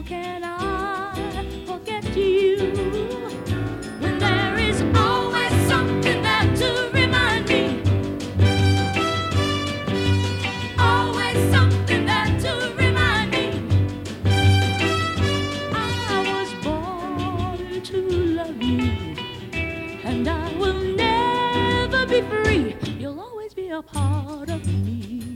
can I forget you when there is always something there to remind me? Always something there to remind me. I was born to love you, and I will never be free. You'll always be a part of me.